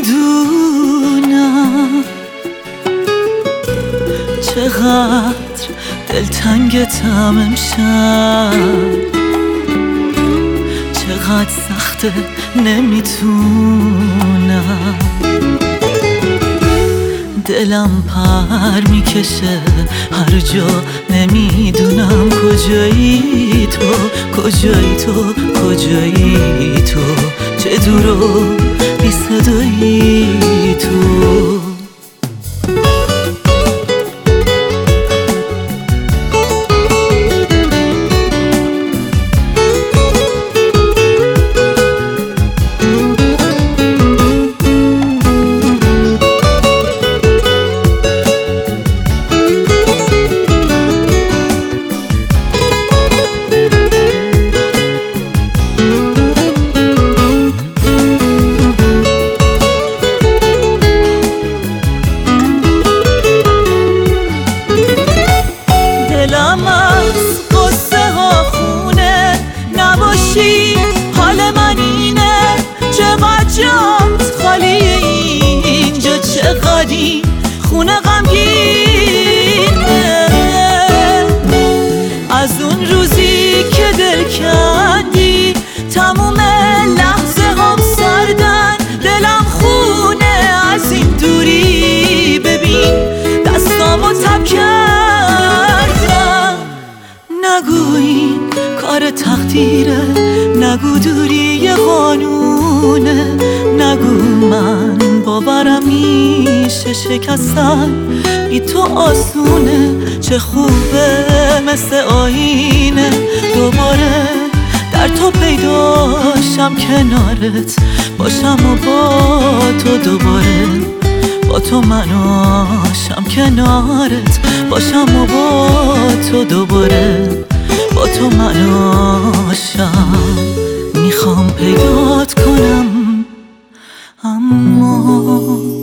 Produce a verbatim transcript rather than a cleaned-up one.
نمیدونم چقدر دلتنگتم امشب، چقدر سخته نمیتونم، دلم پر میکشه هر جا، نمیدونم کجایی تو، کجایی تو، کجایی تو، چه دور و بی صدایی تو. دلم از قصه ها خونه نباشی، حال من اینه چقدر جات خالی اینجا، چقدر این خونه غمگینه. از اون روزی که دل کندی تموم لحظه هم سردن، دلم خونه از این دوری، ببین دستامو تب کردم. نگو این کار تقدیره، نگو دوری قانونه، نگو من باورم میشه شکستن بی تو آسونه. چه خوبه مثل آینه دوباره در تو پیداشم، کنارت باشم و با تو دوباره، با تو من آشم، کنارت باشم و با تو دوباره، با تو من آشم. میخوام پیدات کنم اما